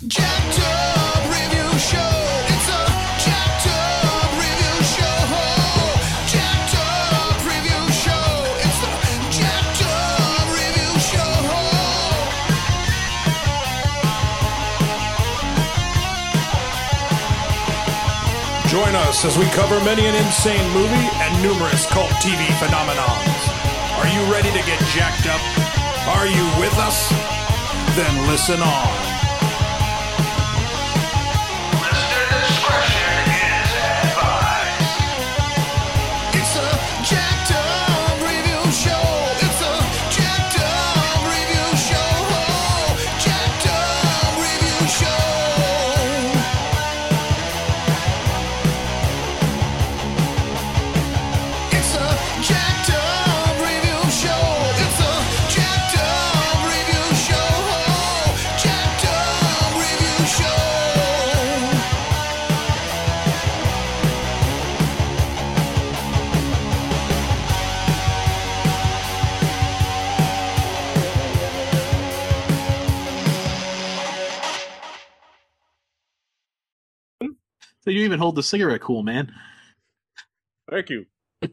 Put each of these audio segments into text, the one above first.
Jacked Up Review Show. It's a Jacked Up Review Show. Jacked Up Review Show. It's the Jacked Up Review Show. Join us as we cover many an insane movie and numerous cult TV phenomenons. Are you ready to get jacked up? Are you with us? Then listen on. Listener discretion is advised. It's a Jacked Up Review Show. It's a Jacked Up Review Show. Jacked Up Review Show. It's a Jacked Up Review Show. It's a Jacked Up Review Show. Jacked Up Review Show. So you even hold the cigarette cool, man. Thank you.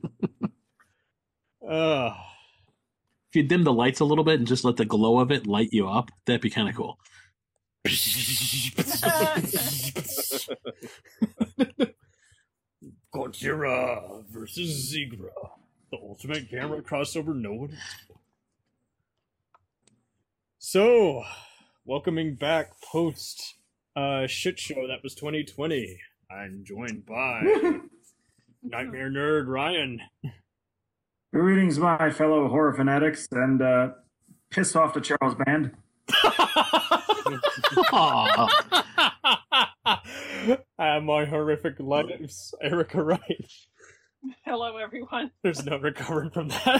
If you dim the lights a little bit and just let the glow of it light you up, that'd be kind of cool. Godzilla versus Zigra. The ultimate camera crossover no one expected. So, welcoming back post shit show that was 2020. I'm joined by Nightmare Nerd Ryan. Greetings, my fellow horror fanatics, and piss off to Charles Band. My horrific lives, Erica Wright. Hello, everyone. There's no recovering from that.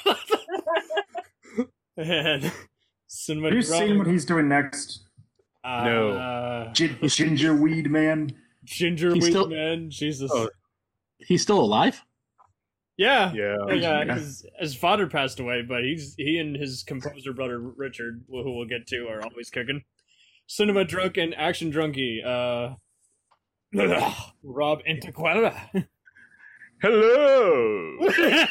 And Cinema Have you seen what he's doing next? No. Ginger Weed Man. Ginger He's Weed still- Man, Jesus. Oh. He's still alive? Yeah. Yeah. Yeah, his father passed away, but he and his composer brother Richard, who we'll get to, are always kicking. Cinema Drunk and Action Drunkie, Rob Antiquera. Hello.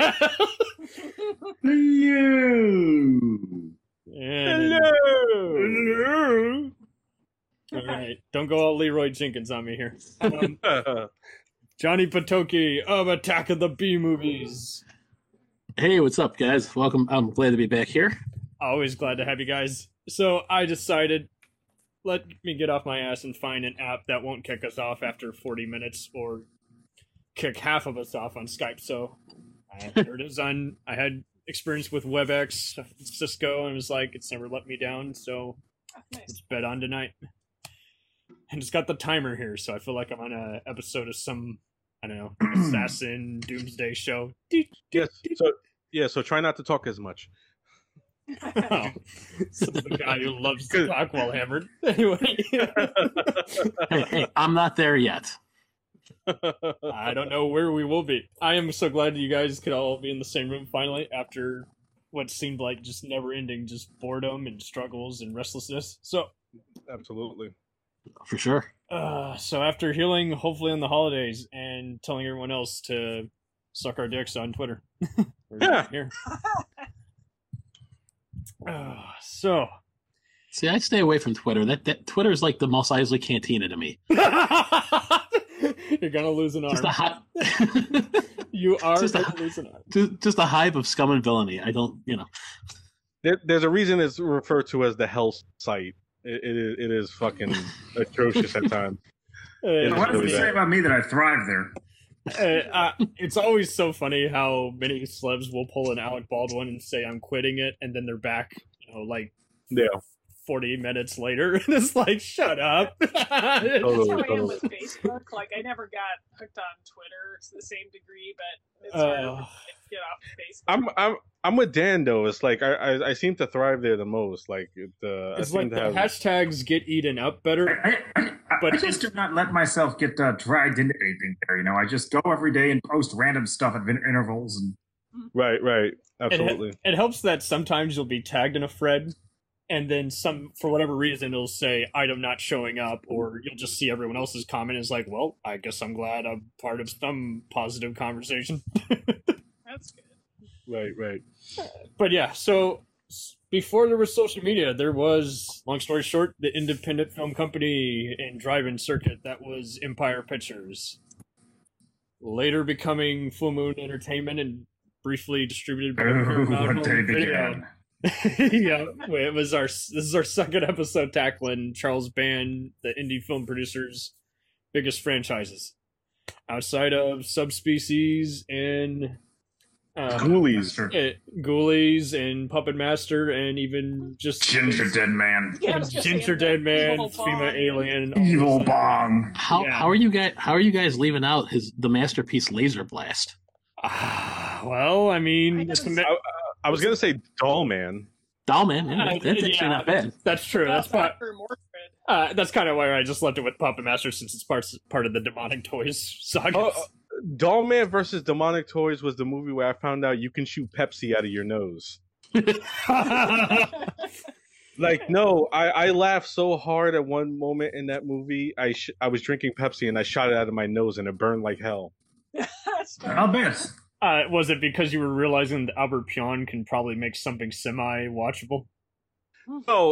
Hello. All right, don't go all Leroy Jenkins on me here. Johnny Patoki of Attack of the B Movies. Hey, what's up, guys? Welcome. I'm glad to be back here. Always glad to have you guys. So I decided, let me get off my ass and find an app that won't kick us off after 40 minutes or kick half of us off on Skype. So there it is. I had experience with WebEx, Cisco, and it was like, it's never let me down. So Nice. it's bet on tonight. And it's got the timer here, so I feel like I'm on an episode of some, I don't know, assassin doomsday show. Yes. So try not to talk as much. Oh, so the guy who loves to talk while hammered. Anyway, Hey, I'm not there yet. I don't know where we will be. I am so glad you guys could all be in the same room finally after what seemed like just never-ending just boredom and struggles and restlessness. So, Absolutely. For sure. so after healing, hopefully on the holidays, and telling everyone else to suck our dicks on Twitter. Yeah. Here. So. See, I stay away from Twitter. That Twitter is like the Mos Eisley Cantina to me. You're gonna lose an arm. Just a hot, You are just a- gonna lose an arm. just a hive of scum and villainy. I don't, There's a reason it's referred to as the hell site. It is fucking atrocious at times. What does it say about me that I thrive there? It's always so funny how many celebs will pull an Alec Baldwin and say, I'm quitting it, and then they're back, like Yeah. 40 minutes later, and it's like, shut up. That's how I am Totally. with Facebook. Like, I never got hooked on Twitter to the same degree, but it's hard to get off Facebook. I'm with Dan though. It's like I seem to thrive there the most. Like It's I like seem the to have hashtags get eaten up better. I just do not let myself get dragged into anything there. I just go every day and post random stuff at intervals. And right. Absolutely. It helps that sometimes you'll be tagged in a thread, and then some, for whatever reason, it'll say item not showing up, or you'll just see everyone else's comment is like, well, I guess I'm glad I'm part of some positive conversation. That's good. Right. But yeah, so before there was social media, there was, long story short, the independent film company and drive-in circuit that was Empire Pictures. Later becoming Full Moon Entertainment and briefly distributed by Paramount what day Home Video. began? Yeah, this is our second episode tackling Charles Band, the indie film producer's biggest franchises. Outside of Subspecies and Ghoulies. Ghoulies and Puppet Master and even just Ginger Dead Man. Yeah, I was gonna say, Ginger Dead Man, Evil FEMA Bong. Alien. all Evil this. Bong. How Yeah. how are you guys leaving out the masterpiece Laser Blast? Well, I mean, I it's haven't I was gonna say Doll Man. Doll Man, that's actually Yeah. not bad. that's true. That's part. Dr. Mordred. That's kind of why I just left it with Puppet Master since it's part of the Demonic Toys saga. Doll Man versus Demonic Toys was the movie where I found out you can shoot Pepsi out of your nose. Like, no, I laughed so hard at one moment in that movie. I was drinking Pepsi and I shot it out of my nose and it burned like hell. That's fine. I'll bet. Was it because you were realizing that Albert Pion can probably make something semi-watchable? No,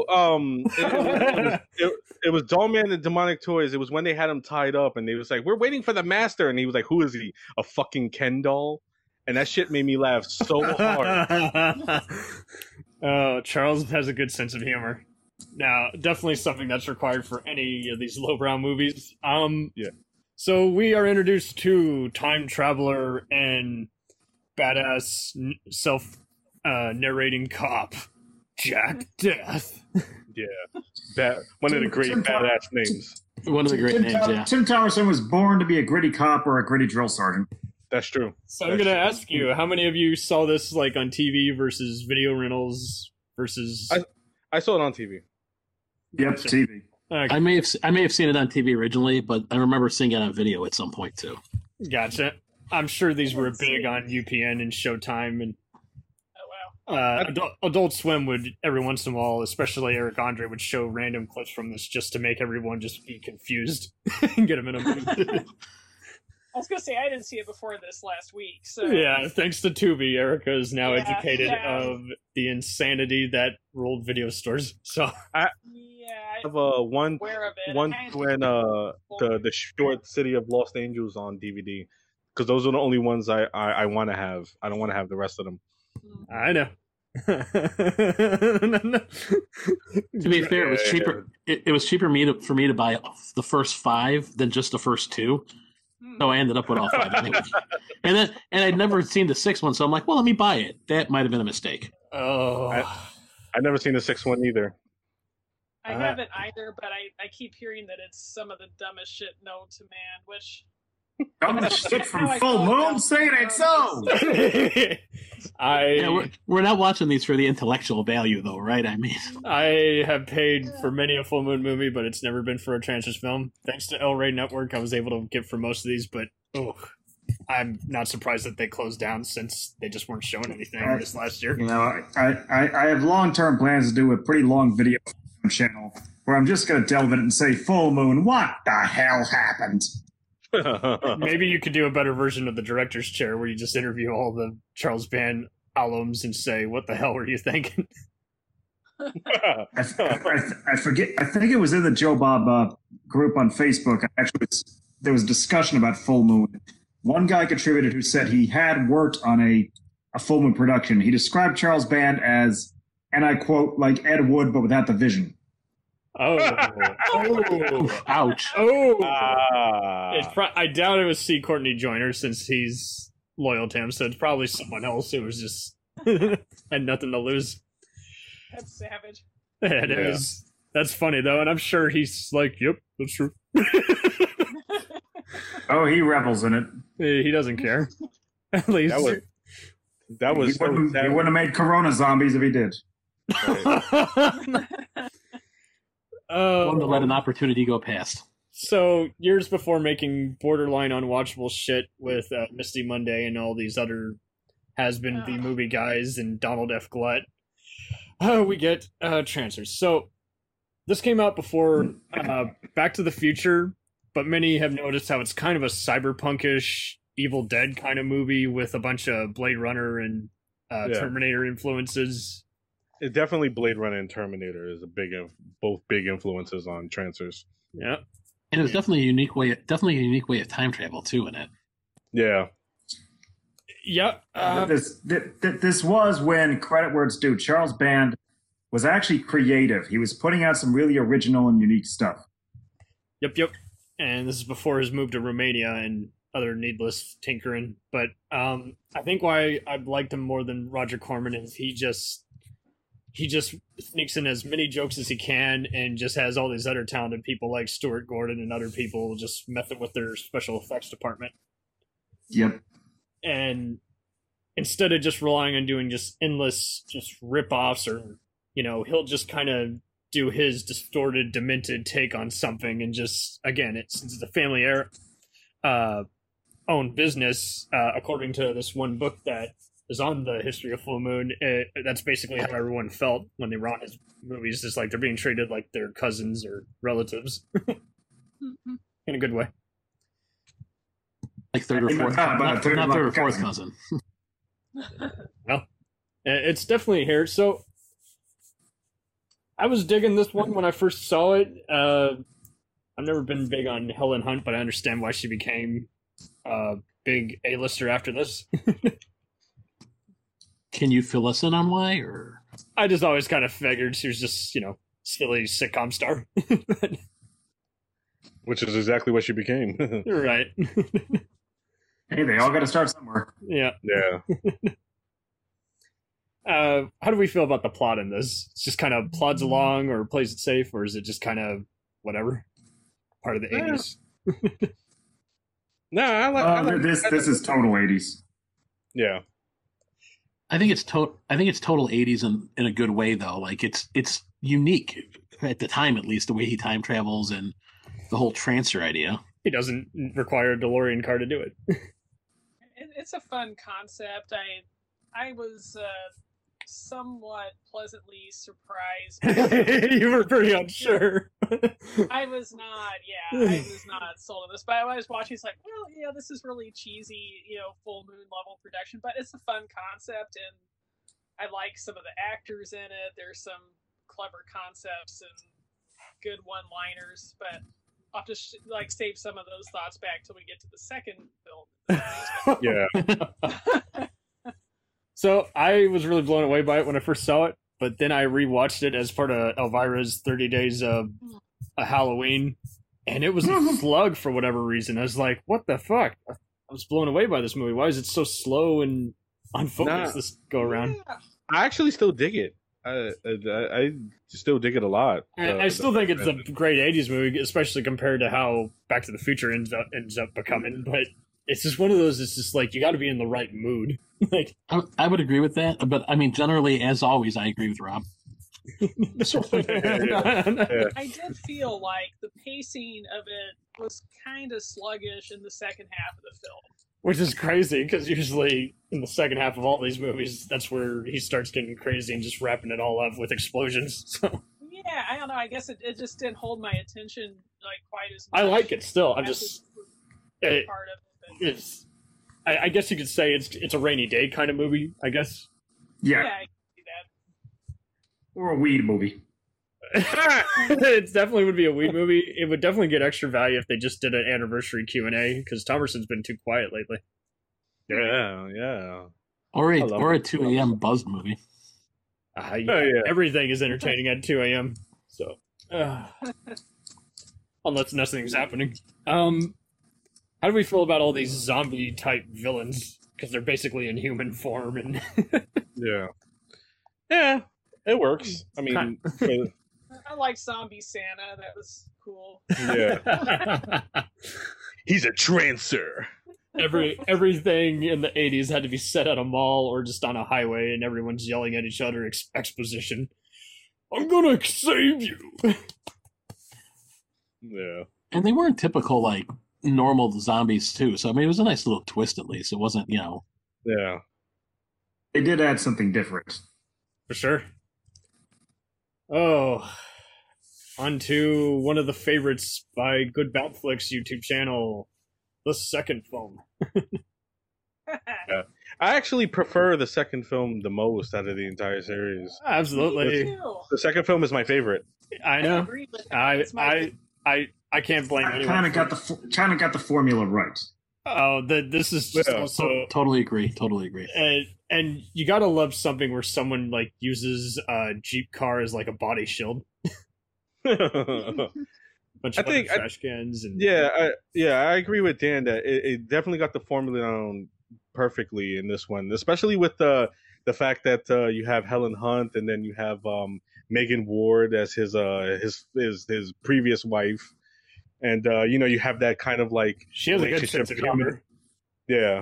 it was Doll Man and Demonic Toys. It was when they had him tied up and they was like, "We're waiting for the master," and he was like, "Who is he? A fucking Ken doll?" And that shit made me laugh so hard. Oh, Charles has a good sense of humor. Now, definitely something that's required for any of these lowbrow movies. Yeah. So we are introduced to time traveler and badass self narrating cop Jack Death. Yeah, one of the great badass names. One of the great names, yeah. Tim Towerson was born to be a gritty cop or a gritty drill sergeant. That's true. So I'm gonna ask you, how many of you saw this like on TV versus video rentals versus? I saw it on TV. Yep, TV. I may have seen it on TV originally, but I remember seeing it on video at some point too. Gotcha. I'm sure these were big on UPN and Showtime, and Oh, wow. Adult Swim would every once in a while, especially Eric Andre, would show random clips from this just to make everyone just be confused and get them in a mood. I was going to say, I didn't see it before this last week. So Yeah, thanks to Tubi, Erica is now Yeah, educated yeah. of the insanity that ruled video stores. So Yeah, I have one aware of it. when I had- the short City of Lost Angels on DVD, because those are the only ones I want to have. I don't want to have the rest of them. I know. To be fair, it was cheaper. It was cheaper for me to buy the first 5 than just the first 2. So I ended up with all 5 anyway. And I'd never seen the 6th one, so I'm like, well, let me buy it. That might have been a mistake. Oh, I've never seen the 6th one either. I haven't either, but I keep hearing that it's some of the dumbest shit known to man, which Dumbest shit from How I Full felt Moon? about Say it ain't so! Yeah, we're not watching these for the intellectual value, though, right? I mean, I have paid for many a Full Moon movie, but it's never been for a Transfers film. Thanks to El Rey Network, I was able to get for most of these, but I'm not surprised that they closed down since they just weren't showing anything this last year. You know, I have long-term plans to do a pretty long video channel where I'm just going to delve in and say, Full Moon, what the hell happened? Maybe you could do a better version of the director's chair where you just interview all the Charles Band alums and say, what the hell were you thinking? I forget. I think it was in the Joe Bob group on Facebook. Actually, there was discussion about Full Moon. One guy contributed who said he had worked on a Full Moon production. He described Charles Band as, and I quote, like Ed Wood, but without the vision. Oh. ouch. Oh. Ah. I doubt it was C. Courtney Joyner since he's loyal to him, so it's probably someone else who was just had nothing to lose. that's savage. It Yeah. is. That's funny though, and I'm sure he's like, "Yep, that's true." Oh, he revels in it. He doesn't care. At least That was He wouldn't have made Corona zombies if he did. Wanted to let an opportunity go past. So, years before making borderline unwatchable shit with Misty Monday and all these other has-been B-movie guys and Donald F. Glut, we get Trancers. So this came out before Back to the Future, but many have noticed how it's kind of a cyberpunkish Evil Dead kind of movie with a bunch of Blade Runner and Terminator influences. It definitely Blade Runner and Terminator is both big influences on Trancers. Yeah. And it was definitely a unique way of time travel too in it. Yeah. Yep. This was when, credit where it's due, Charles Band was actually creative. He was putting out some really original and unique stuff. Yep. And this is before his move to Romania and other needless tinkering. But I think why I liked him more than Roger Corman is he just sneaks in as many jokes as he can and just has all these other talented people like Stuart Gordon and other people just method with their special effects department. Yep. And instead of just relying on doing just endless just rip-offs or, he'll just kind of do his distorted, demented take on something and just, again, since it's a family owned business, according to this one book that is on the history of Full Moon, that's basically how everyone felt when they were on his movies. Just like they're being treated like their cousins or relatives in a good way. Like third or fourth, not third or fourth cousin. Well, it's definitely here. So I was digging this one when I first saw it. I've never been big on Helen Hunt, but I understand why she became a big A-lister after this. Can you fill us in on why? Or I just always kind of figured she was just, silly sitcom star. Which is exactly what she became. Right. Hey, they all got to start somewhere. Yeah. Yeah. How do we feel about the plot in this? It's just kind of plods along or plays it safe, or is it just kind of whatever? Part of the 80s? No, I like this is total 80s. Yeah. I think it's total 80s in a good way though. Like it's unique at the time, at least, the way he time travels and the whole transfer idea. He doesn't require a DeLorean car to do it. It's a fun concept. I was somewhat pleasantly surprised. You were pretty unsure. I was not sold on this. But when I was watching, it's like, well, yeah, this is really cheesy, Full Moon level production, but it's a fun concept, and I like some of the actors in it. There's some clever concepts and good one-liners, but I'll just save some of those thoughts back till we get to the second film. Yeah. So I was really blown away by it when I first saw it, but then I rewatched it as part of Elvira's 30 Days of a Halloween, and it was a slug for whatever reason. I was like, what the fuck? I was blown away by this movie. Why is it so slow and unfocused this go around? I actually still dig it. I still dig it a lot. I still think it's a great 80s movie, especially compared to how Back to the Future ends up becoming, but it's just one of those, it's just like, you got to be in the right mood. I would agree with that, but I mean, generally, as always, I agree with Rob. I did feel like the pacing of it was kind of sluggish in the second half of the film. Which is crazy, because usually in the second half of all these movies, that's where he starts getting crazy and just wrapping it all up with explosions. So yeah, I don't know. I guess it just didn't hold my attention quite as much. I like it still. I'm just part of it. It's. I guess you could say it's a rainy day kind of movie. I guess. Yeah. I can see that. Or a weed movie. It definitely would be a weed movie. It would definitely get extra value if they just did an anniversary Q&A, because Thomerson's been too quiet lately. Yeah. Or a 2 a.m. Buzz movie. Yeah. Everything is entertaining at 2 a.m. So, unless nothing's happening. How do we feel about all these zombie type villains? Because they're basically in human form and yeah, it works. I mean, I like Zombie Santa. That was cool. yeah, he's a trancer. Everything in the 80s had to be set at a mall or just on a highway, and everyone's yelling at each other exposition. I'm gonna save you. Yeah, and they weren't typical normal zombies too. So I mean, it was a nice little twist at least. It wasn't, Yeah, they did add something different. For sure. Oh, on to one of the favorites by Good Bad Flicks YouTube channel, the second film. I actually prefer the second film the most out of the entire series. Absolutely, The second film is my favorite. I know. agree with that. It's my I can't blame I anyone. kind of got the formula right. Oh, this is just Yeah. also Totally agree. Totally agree. and you gotta love something where someone like uses a Jeep car as like a body shield. Bunch I of think- trash cans and I agree with Dan that it definitely got the formula down perfectly in this one, especially with the fact that you have Helen Hunt and then you have Megan Ward as his previous wife, and you have that kind of like she has a good sense of humor. Yeah,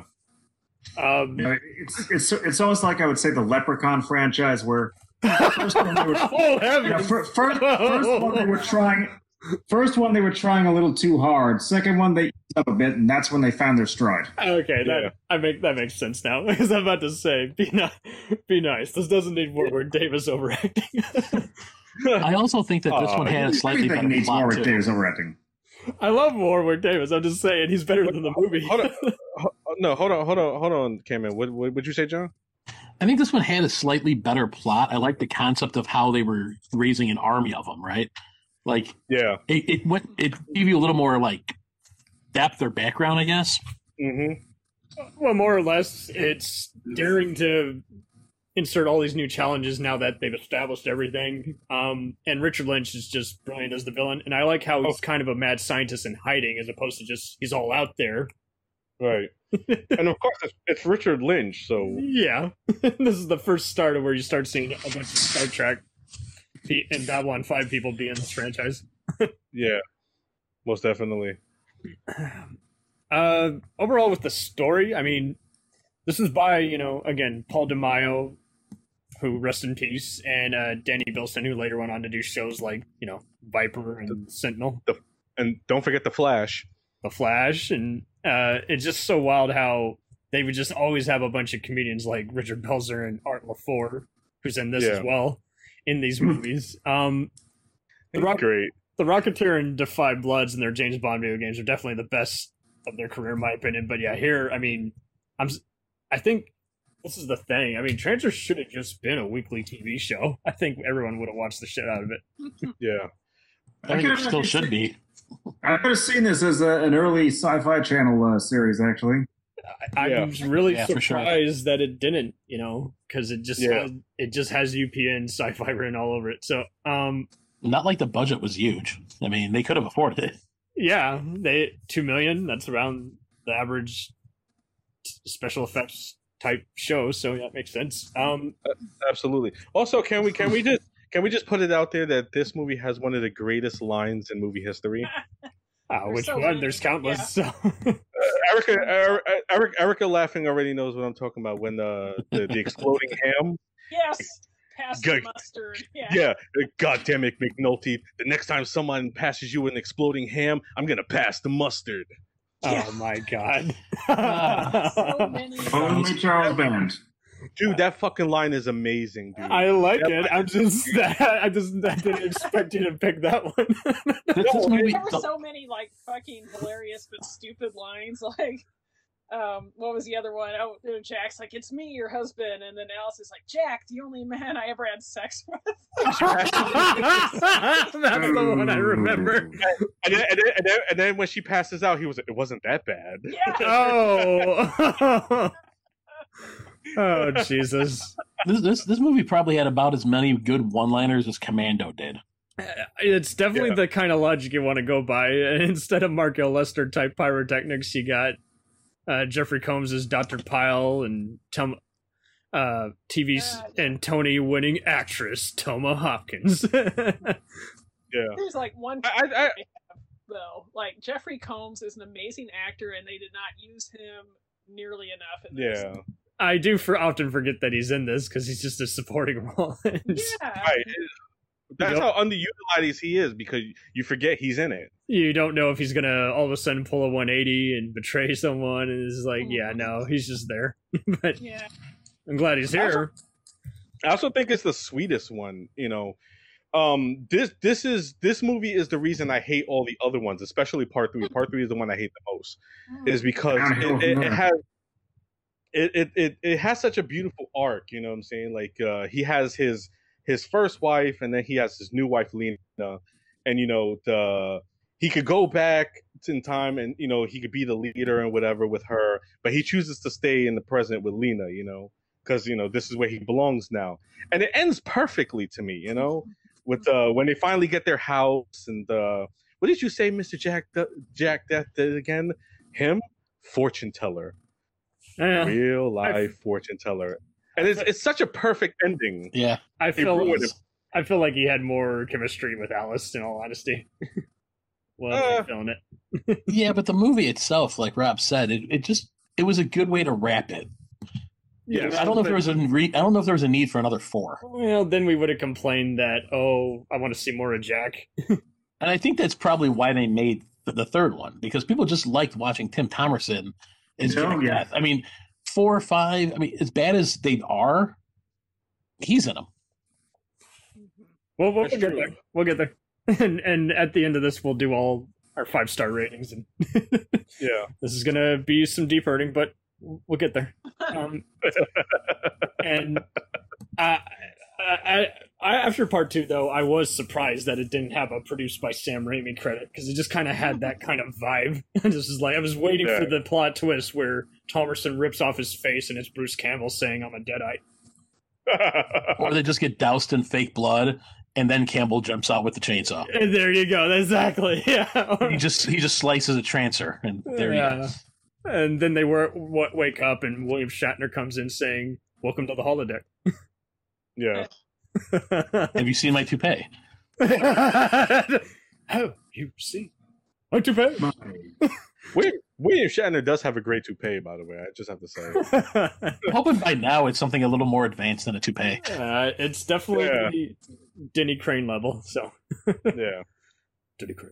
It's almost like I would say the Leprechaun franchise, where first one they were, Oh heavens! first one they were trying a little too hard. Second one they eased up a bit, and that's when they found their stride. Okay, Yeah. that makes sense now. Because I'm about to say, be nice. This doesn't need Warwick Davis overacting. I also think that this one had a slightly Everything better needs plot Warwick too. Davis overacting. I love Warwick Davis. I'm just saying he's better than the movie. hold on, Cameron. What would you say, John? I think this one had a slightly better plot. I like the concept of how they were raising an army of them, right? Like Yeah. it gave you a little more like depth or background, I guess. Mm-hmm. Well, more or less, it's daring to insert all these new challenges now that they've established everything. And Richard Lynch is just brilliant as the villain, and I like how he's kind of a mad scientist in hiding, as opposed to just he's all out there. Right. And of course, it's Richard Lynch, so Yeah, this is the first start of where you start seeing a bunch of Star Trek and Babylon 5 people be in this franchise. yeah, most definitely. Overall, with the story, I mean, this is by, again, Paul DeMaio, who rest in peace, and Danny Bilson, who later went on to do shows like, Viper and Sentinel, And don't forget the Flash. The Flash, and it's just so wild how they would just always have a bunch of comedians like Richard Belzer and Art LaFour, who's in this as well, in these movies. The Great. Rocketeer and Defy Bloods and their James Bond video games are definitely the best of their career, in my opinion. But yeah, here, I mean, I think this is the thing. I mean, Transfer should have just been a weekly TV show. I think everyone would have watched the shit out of it. Yeah. I think it still should be. I could have seen this as an early Sci-Fi Channel series, actually. I'm really Yeah, for sure. surprised that it didn't, because it just has UPN Sci-Fi written all over it. So, Not like the budget was huge. I mean, they could have afforded it. yeah, they $2 million. That's around the average special effects type show. So yeah, it makes sense. Absolutely. Also, can we just put it out there that this movie has one of the greatest lines in movie history? Which so one? many. There's countless. Yeah. So. Erica laughing already knows what I'm talking about when the exploding ham. Yes, pass the Good. mustard. Yeah. Yeah, God damn it, McNulty. The next time someone passes you an exploding ham, I'm gonna pass the mustard. Oh my god. So many. Only Charles Band. Dude, that fucking line is amazing, dude. I like it. I didn't expect you to pick that one. This movie, There were so many like fucking hilarious but stupid lines. Like, what was the other one? Oh, Jack's like, "It's me, your husband," and then Alice is like, "Jack, the only man I ever had sex with." That's the one I remember. And then when she passes out, it wasn't that bad. Yeah. Oh. Oh Jesus. this movie probably had about as many good one-liners as Commando did. It's definitely the kind of logic you want to go by. Instead of Mark L. Lester type pyrotechnics, you got Jeffrey Combs as Dr. Pyle and TV and Tony winning actress Toma Hopkins. Yeah. There's like one. I Though, like Jeffrey Combs is an amazing actor, and they did not use him nearly enough in this. Yeah. I do often forget that he's in this because he's just a supporting role. Yeah. Right. That's how underutilized he is because you forget he's in it. You don't know if he's gonna all of a sudden pull a 180 and betray someone, and it's like, yeah, no, he's just there. But Yeah. I'm glad he's here. I also think it's the sweetest one, This movie is the reason I hate all the other ones, especially Part 3. Part 3 is the one I hate the most, is because it has such a beautiful arc. You know what I'm saying? Like he has his first wife, and then he has his new wife Lena, and he could go back in time, and he could be the leader and whatever with her, but he chooses to stay in the present with Lena. Because this is where he belongs now, and it ends perfectly to me. With when they finally get their house, and what did you say, Mr. Jack Death did again? Him, fortune teller, real life fortune teller, and it's such a perfect ending. Yeah, I feel like he had more chemistry with Alice, in all honesty. Well, I'm feeling it. Yeah, but the movie itself, like Rob said, it was a good way to wrap it. Yeah, I don't know if there was a need for another 4. Well, then we would have complained that, I want to see more of Jack. And I think that's probably why they made the third one, because people just liked watching Tim Thomerson as Jack Death. I mean, 4 or 5. I mean, as bad as they are, he's in them. Well, we'll get there. We'll get there. And at the end of this, we'll do all our 5-star ratings. And yeah, this is gonna be some deep hurting, but we'll get there. And I after part 2, though, I was surprised that it didn't have a produced by Sam Raimi credit, because it just kind of had that kind of vibe. This is like I was waiting for the plot twist where Thomerson rips off his face and it's Bruce Campbell saying, "I'm a Deadite." Or they just get doused in fake blood, and then Campbell jumps out with the chainsaw. And there you go. Exactly. Yeah. He just slices a trancer, and there you go. And then they wake up, and William Shatner comes in saying, "Welcome to the holodeck." Yeah. Have you seen my toupee? Oh, you see my toupee? William Shatner does have a great toupee, by the way. I just have to say. I'm hoping by now it's something a little more advanced than a toupee. It's definitely Denny Crane level. So yeah, Denny Crane.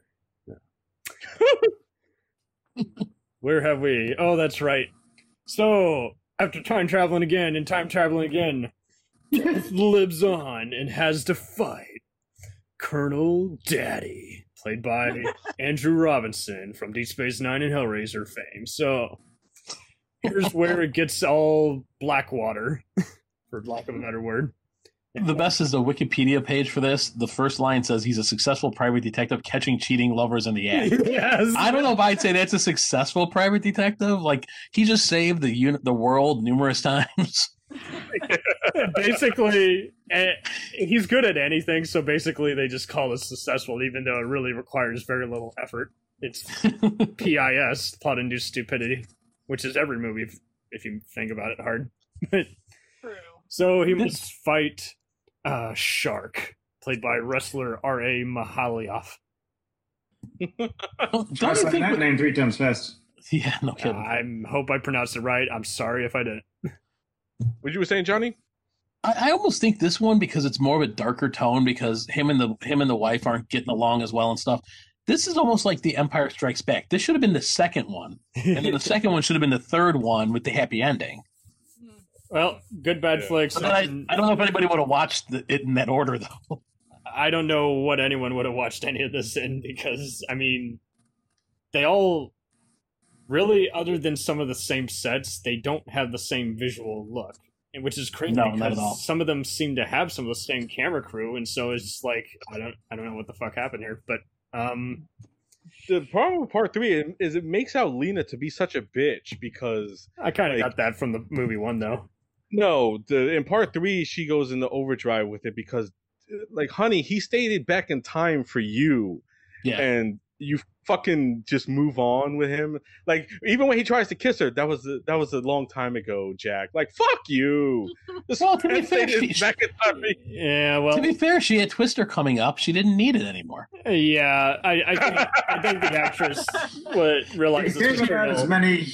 Yeah. Where have we? Oh, that's right. So after time traveling again and time traveling again, Death lives on and has to fight Colonel Daddy, played by Andrew Robinson from Deep Space Nine and Hellraiser fame. So here's where it gets all Blackwater, for lack of a better word. The best is the Wikipedia page for this. The first line says he's a successful private detective catching cheating lovers in the act. Yes. I don't know if I'd say that's a successful private detective. Like, he just saved the world numerous times. Basically, he's good at anything, so basically they just call it successful, even though it really requires very little effort. It's PIS, plot-induced stupidity, which is every movie, if you think about it hard. True. So he must fight Shark, played by wrestler R.A. Mahalioff. Don't Try you saying think that name 3 times fast. Yeah, no kidding. I hope I pronounced it right. I'm sorry if I didn't. What you were saying, Johnny? I almost think this one, because it's more of a darker tone, because him and the wife aren't getting along as well and stuff. This is almost like The Empire Strikes Back. This should have been the second one, and then the second one should have been the third one with the happy ending. Well, good bad flicks. But I don't know if anybody would have watched it in that order, though. I don't know what anyone would have watched any of this in, because, I mean, they all really, other than some of the same sets, they don't have the same visual look, which is crazy. No, not at all. Some of them seem to have some of the same camera crew, and so it's just like, I don't know what the fuck happened here, but the problem with part 3 is it makes out Lena to be such a bitch, because I kind of got that from the movie 1, though. No, in part 3 she goes into overdrive with it, because like, honey, he stayed back in time for you, and you fucking just move on with him. Like, even when he tries to kiss her, that was a long time ago, Jack. Like, fuck you. Well, to be fair, yeah, well, to be fair, she had Twister coming up. She didn't need it anymore. Yeah, I think the actress realized this was as many.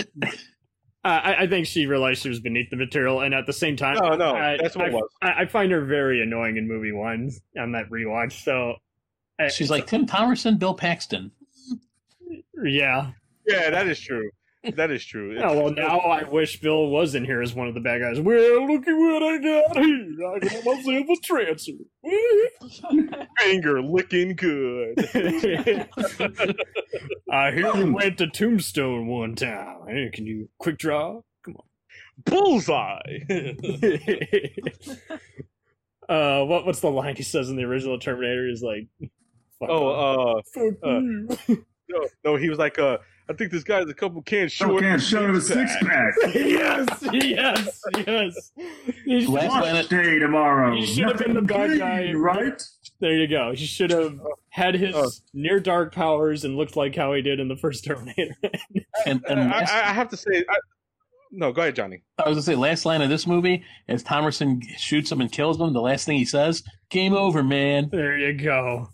I think she realized she was beneath the material, and at the same time, that's what it was. I find her very annoying in movie 1 on that rewatch. So she's like Tim Thomerson, Bill Paxton. Yeah, that is true. That is true. Oh, well, now I wish Bill was in here as one of the bad guys. Well, look at what I got here. I got myself a transfer. Finger looking good. I hear you went to Tombstone one time. Hey, can you quick draw? Come on. Bullseye. What's the line he says in the original Terminator? He's like, fuck fuck you. no, he was like, I think this guy's a couple cans short. Can't show the six pack. yes. He Last Planet. Day tomorrow. He should have been the bad guy, right? There you go. He should have had his near dark powers and looked like how he did in the first Terminator. And I have to say, no, go ahead, Johnny. I was gonna say, last line of this movie, as Thomerson shoots him and kills him, the last thing he says, "Game over, man." There you go.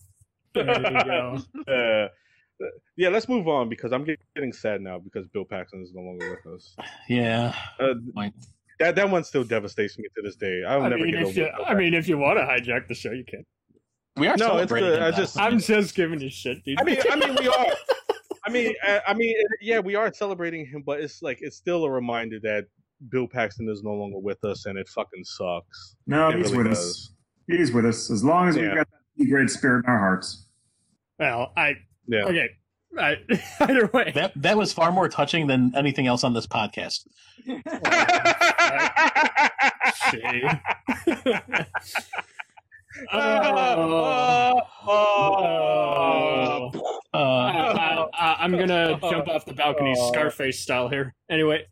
Yeah, let's move on because I'm getting sad now because Bill Paxton is no longer with us. Yeah. That one still devistates me to this day. I'll never get over it. If you want to hijack the show, you can. We are celebrating. I'm just giving you shit, dude. I mean, we are. Yeah, we are celebrating him, but it's still a reminder that Bill Paxton is no longer with us, and it fucking sucks. No, he's with us. He's with us as long as we've got that great spirit in our hearts. Well, yeah. Okay. Either way, that was far more touching than anything else on this podcast. I'm gonna jump off the balcony, Scarface style here. Anyway,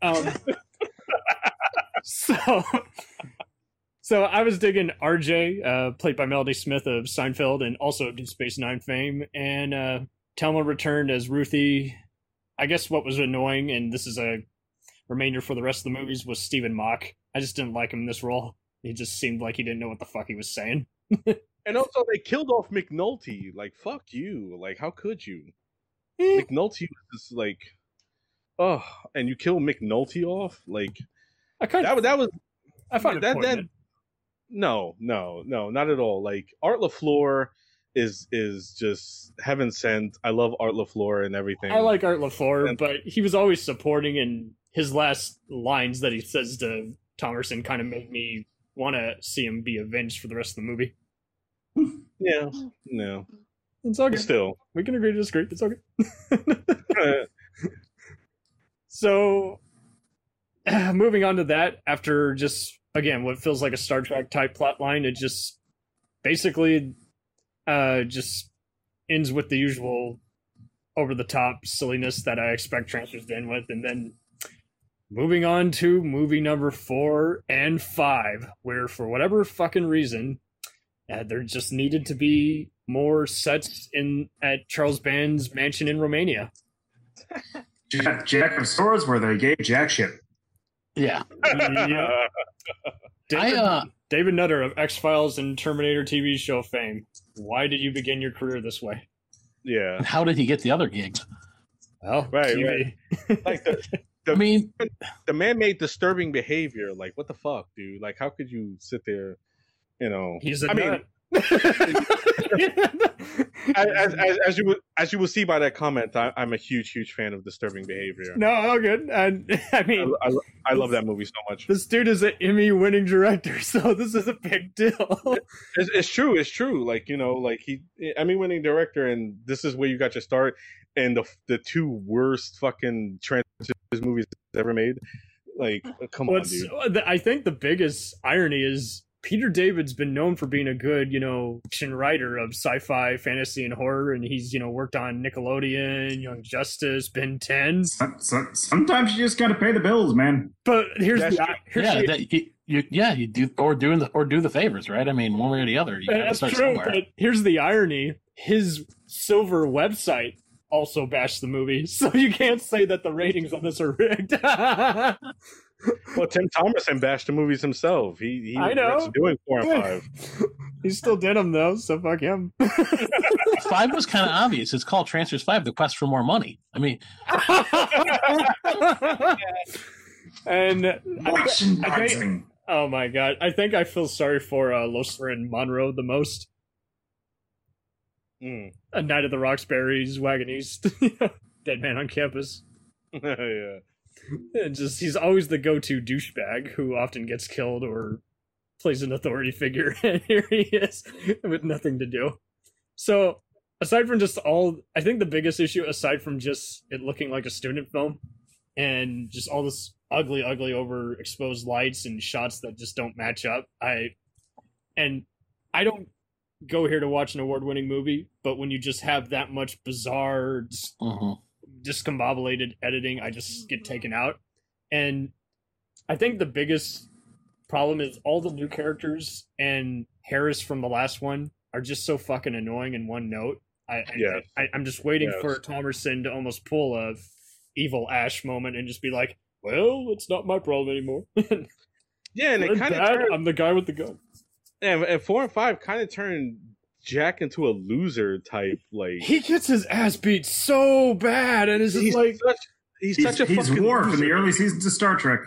so I was digging RJ, played by Melody Smith of Seinfeld and also Deep Space Nine fame, and Thelma returned as Ruthie. I guess what was annoying, and this is a remainder for the rest of the movies, was Stephen Mock. I just didn't like him in this role. He just seemed like he didn't know what the fuck he was saying. And also, they killed off McNulty. Like, fuck you. Like, how could you? McNulty was just like, and you kill McNulty off? Like, I found it poignant. No, not at all. Like, Art LaFleur is just heaven sent. I love Art LaFleur and everything. I like Art LaFleur, but he was always supporting, and his last lines that he says to Thomerson kind of made me want to see him be avenged for the rest of the movie. Yeah, no. It's all good. Still. We can agree to disagree. It's all good. So, moving on to that, after just, again, what feels like a Star Trek type plot line, it just basically just ends with the usual over-the-top silliness that I expect Transfers to end with, and then moving on to movie number 4 and 5, where for whatever fucking reason, there just needed to be more sets at Charles Band's mansion in Romania. Jack of Swords, where they gave Jack shit. Yeah. David Nutter of X-Files and Terminator TV show fame. Why did you begin your career this way? Yeah. And how did he get the other gigs? Well, right. Like I mean, the man made disturbing behavior. Like, what the fuck, dude? Like, how could you sit there? You know, he's a nut. as you will see by that comment, I'm a huge fan of disturbing behavior. No, all good. And I mean, I love that movie so much. This dude is an Emmy-winning director, so this is a big deal. It's true. Like, you know, like he Emmy-winning director, and this is where you got your start. And the two worst fucking Transformers movies ever made. Like, come on, dude. I think the biggest irony is Peter David's been known for being a good, action writer of sci-fi, fantasy, and horror, and he's, worked on Nickelodeon, Young Justice, Ben 10. Sometimes you just got to pay the bills, man. But you do the favors, right? I mean, one way or the other. That's true. Somewhere. But here's the irony: his Silver website also bashed the movie, so you can't say that the ratings on this are rigged. Well, Tim Thomerson bashed the movies himself. He I know. Doing 4 and 5. He still did them though, so fuck him. 5 was kind of obvious. It's called Transfers 5: The Quest for More Money. I mean, and merchandising. Oh my god, I think I feel sorry for Lothar Monroe the most. A Night of the Roxbury's, Wagon East, Dead Man on Campus. Yeah. And just he's always the go-to douchebag who often gets killed or plays an authority figure, and here he is with nothing to do. So aside from just I think the biggest issue, aside from just it looking like a student film and just all this ugly overexposed lights and shots that just don't match up, I don't go here to watch an award-winning movie, but when you just have that much bizarre, discombobulated editing, I just get taken out. And I think the biggest problem is all the new characters and Harris from the last one are just so fucking annoying in one note. I'm just waiting for Thomerson to almost pull a evil Ash moment and just be like, well, it's not my problem anymore. Yeah, and it kind of I'm the guy with the gun. And 4 and 5 kind of turned Jack into a loser type. Like, he gets his ass beat so bad, and it's just like he's such a fucking Worf loser. in the early seasons of Star Trek.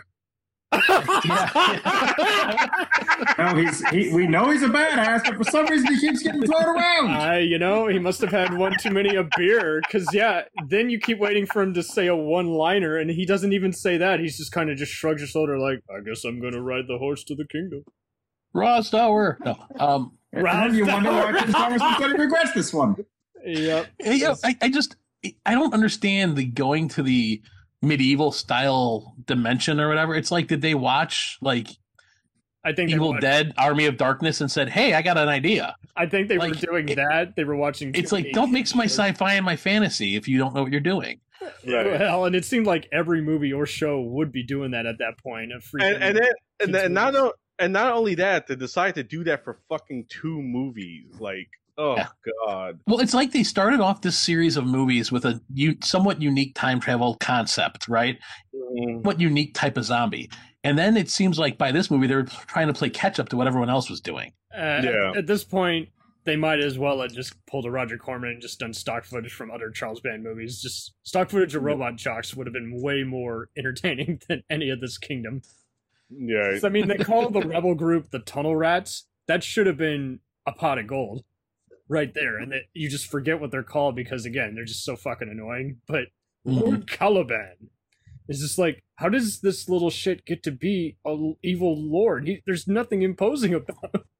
No, we know he's a badass, but for some reason he keeps getting thrown around. He must have had one too many of beer, because then you keep waiting for him to say a one-liner, and he doesn't even say that. He's just kind of just shrugs his shoulder like, I guess I'm gonna ride the horse to the kingdom. Rostauer. No. And then you wonder why Tim Thomerson said he regrets this one. Yep. Yeah, I don't understand the going to the medieval style dimension or whatever. It's like, did they watch like I think Evil Dead, Army of Darkness, and said, "Hey, I got an idea"? I think they were Like, doing that. They were watching. It's like, don't mix my sci-fi and my fantasy if you don't know what you're doing. Right. Well, and it seemed like every movie or show would be doing that at that point. And not only that, to decide to do that for fucking 2 movies, like, oh Yeah. god. Well, it's like they started off this series of movies with a somewhat unique time travel concept, right? What unique type of zombie. And then it seems like by this movie, they were trying to play catch up to what everyone else was doing. At this point, they might as well have just pulled a Roger Corman and just done stock footage from other Charles Band movies. Just stock footage of robot jocks would have been way more entertaining than any of this Kingdom. Yeah. So, I mean, they call the rebel group the Tunnel Rats. That should have been a pot of gold right there. And you just forget what they're called because, again, they're just so fucking annoying. But Lord Caliban is just like, how does this little shit get to be an evil lord? There's nothing imposing about him.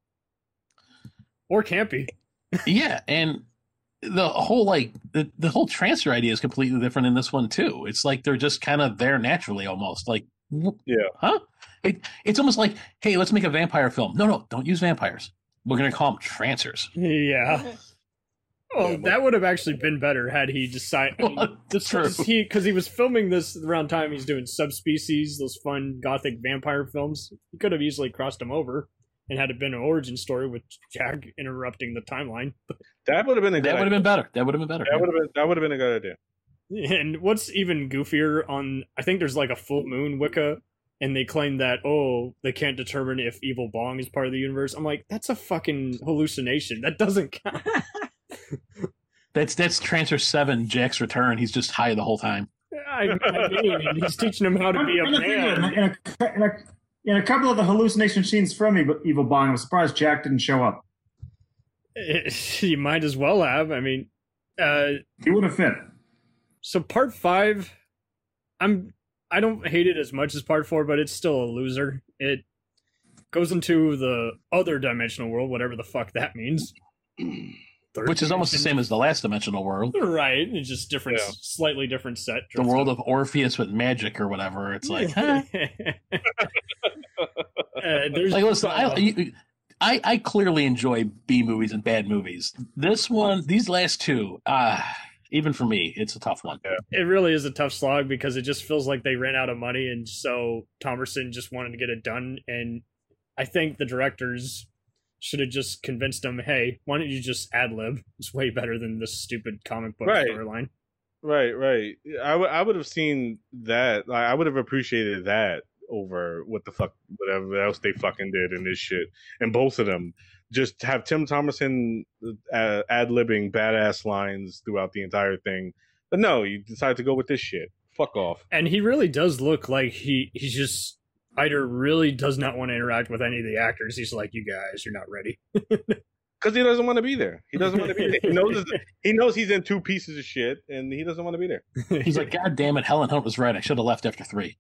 Or can't be. Yeah, and the whole the whole transfer idea is completely different in this one too. It's like they're just kind of there naturally, almost like, huh? It's almost like, hey, let's make a vampire film. No, don't use vampires. We're gonna call them trancers. Yeah. Well, that would have actually been better had he decided. Because he was filming this around time he's doing Subspecies, those fun gothic vampire films. He could have easily crossed him over and had it been an origin story with Jack interrupting the timeline. That would have been That would have been better. That would have been better. That would have been a good idea. And what's even goofier I think there's like a full moon Wicca, and they claim that, they can't determine if Evil Bong is part of the universe. I'm like, that's a fucking hallucination. That doesn't count. That's Transfer 7, Jack's Return. He's just high the whole time. I mean, he's teaching him how to be a man. In a couple of the hallucination scenes from Evil Bong, I'm surprised Jack didn't show up. He might as well have. I mean, he would have fit. So part 5, I don't hate it as much as part 4, but it's still a loser. It goes into the other dimensional world, whatever the fuck that means. Which is almost the same as the last dimensional world. Right. It's just different, slightly different set. The world of Orpheus with magic or whatever. It's like, huh? Like, listen, I clearly enjoy B movies and bad movies. These last 2, even for me, it's a tough one. It really is a tough slog because it just feels like they ran out of money, and so Thomerson just wanted to get it done. And I think the directors should have just convinced them, hey, why don't you just ad-lib? It's way better than this stupid comic book storyline. Right. I would have seen that. I would have appreciated that over whatever else they fucking did in this shit. And both of them. Just have Tim Thomerson ad-libbing badass lines throughout the entire thing. But no, you decide to go with this shit. Fuck off. And he really does look like he's just either really does not want to interact with any of the actors. He's like, you guys, you're not ready. Because he doesn't want to be there. He doesn't want to be there. He knows he's in two pieces of shit, and he doesn't want to be there. He's like, God damn it, Helen Hunt was right. I should have left after 3.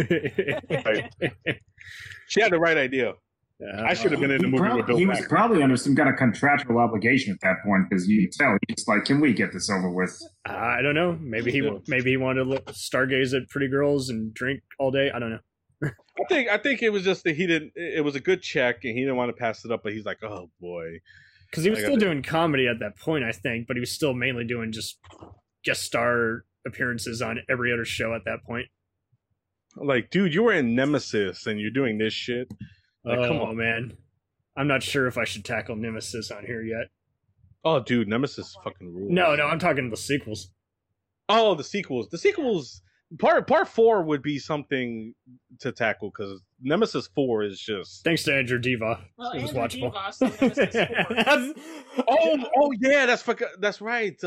She had the right idea. I should have been in the movie with Bill He was Paxton. probably under some kind of contractual obligation at that point because you can tell he's like, "Can we get this over with?" I don't know. Maybe he wanted to stargaze at pretty girls and drink all day. I don't know. I think it was just that he didn't. It was a good check, and he didn't want to pass it up. But he's like, "Oh boy," Because he was still doing comedy at that point, I think, but he was still mainly doing just guest star appearances on every other show at that point. Like, dude, you were in Nemesis, and you're doing this shit. Like, come on, man. I'm not sure if I should tackle Nemesis on here yet. Oh, dude, Nemesis fucking rules. No, I'm talking the sequels. Oh, the sequels. The sequels. Part 4 would be something to tackle because Nemesis 4 is just. Thanks to Andrew Diva. Well, It was Andrew watchable. Devos in Nemesis 4. Oh yeah, that's right.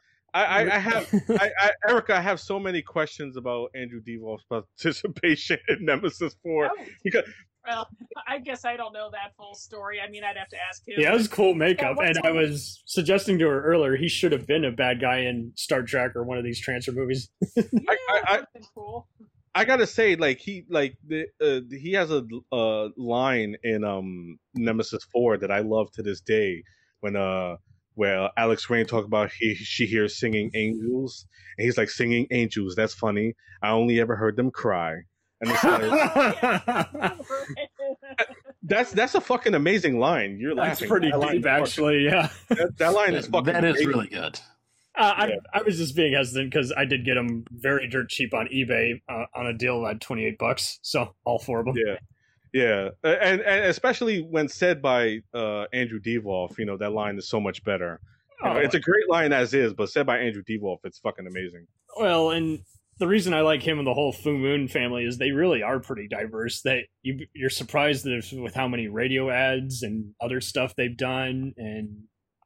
Erica, I have so many questions about Andrew Devos' participation in Nemesis 4 Oh. because Well, I guess I don't know that full story. I mean, I'd have to ask him. Yeah, it was cool makeup, Yeah, and I was suggesting to her earlier he should have been a bad guy in Star Trek or one of these transfer movies. Yeah, I- something cool. I gotta say, like he has a line in Nemesis 4 that I love to this day when where Alex Rain talked about she hears singing angels and he's like, singing angels, that's funny, I only ever heard them cry. And it's like, that's a fucking amazing line. You're That's laughing. pretty That line deep, is fucking- actually. Yeah, that line is fucking That is amazing. really good. I was just being hesitant because I did get them very dirt cheap on eBay on a deal at $28. So all 4 of them. Yeah, and especially when said by Andrew Devoff, you know, that line is so much better. You know, it's a great line as is, but said by Andrew Devoff, it's fucking amazing. Well, and the reason I like him and the whole Fu Moon family is they really are pretty diverse. You're surprised with how many radio ads and other stuff they've done, and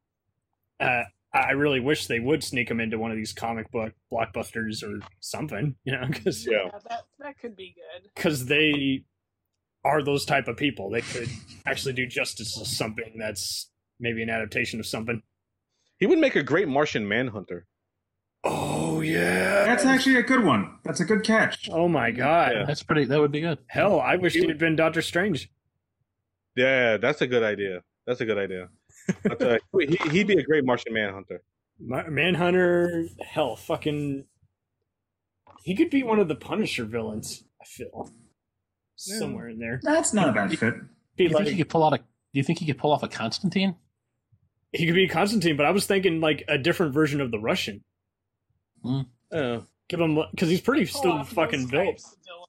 I really wish they would sneak them into one of these comic book blockbusters or something, you know, because that could be good. they are those type of people. They could actually do justice to something that's maybe an adaptation of something. He would make a great Martian Manhunter. Oh yeah, That's actually a good one. That's a good catch. oh my god. Yeah. That would be good. Hell, I wish he had been Doctor Strange. Yeah, that's a good idea. But, he'd be a great Martian Manhunter. Manhunter, hell, fucking. He could be one of the Punisher villains. I feel somewhere in there. That's not a bad fit. Be Do you think he like, could pull out a? Do you think he could pull off a Constantine? he could be Constantine, but I was thinking like a different version of the Russian. Oh. Give him because he's pretty Pull still off fucking those built. types still.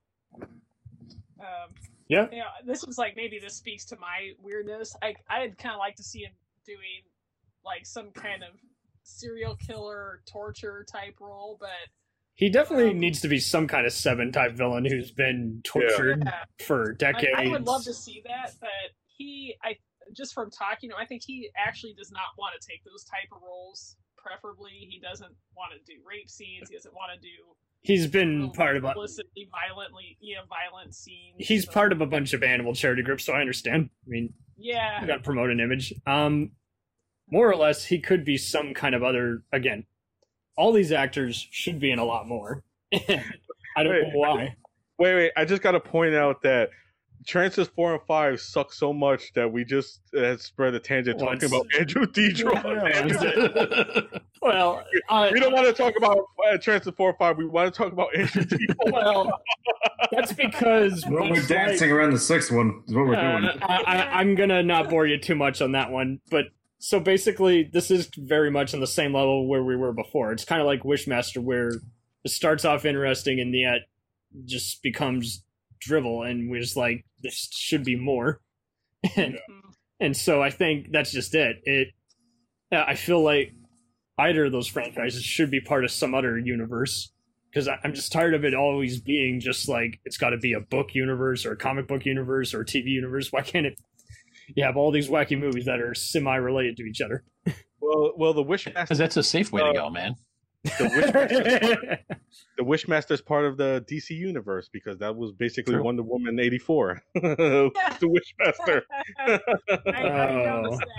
Yeah. Yeah, this was like maybe this speaks to my weirdness. I'd kind of like to see him doing like some kind of serial killer torture type role, but He definitely needs to be some kind of 7 type villain who's been tortured Yeah. for decades. I would love to see that. But I just from talking to him, I think he actually does not want to take those type of roles. Preferably, he doesn't want to do rape scenes. He doesn't want to do. He's been part of a explicitly violent scenes. he's so- part of a bunch of animal charity groups, so I understand. I mean, Yeah. you got to promote an image. More or less, he could be some kind of other. Again, all these actors should be in a lot more. I don't know why. Wait! I just got to point out that Transfers 4 and 5 suck so much that we just spread a tangent Well, talking about Andrew Deidro. Well, We don't want to talk about Transfers 4 and 5. We want to talk about Andrew Deidro. well, that's because We're it's dancing around the 6th one is what we're doing. I'm gonna not bore you too much on that one, but so basically, this is very much on the same level where we were before. It's kind of like Wishmaster, where it starts off interesting and yet just becomes drivel, and we're just like, this should be more. And so I think that's just it. I feel like either of those franchises should be part of some other universe, because I'm just tired of it always being just like, it's got to be a book universe or a comic book universe or a TV universe. Why can't it? You have all these wacky movies that are semi-related to each other. Well, the Wishmaster. Because that's a safe way to go, man. The Wishmaster's part of the DC universe because that was basically True. Wonder Woman 84. The Wishmaster. I noticed that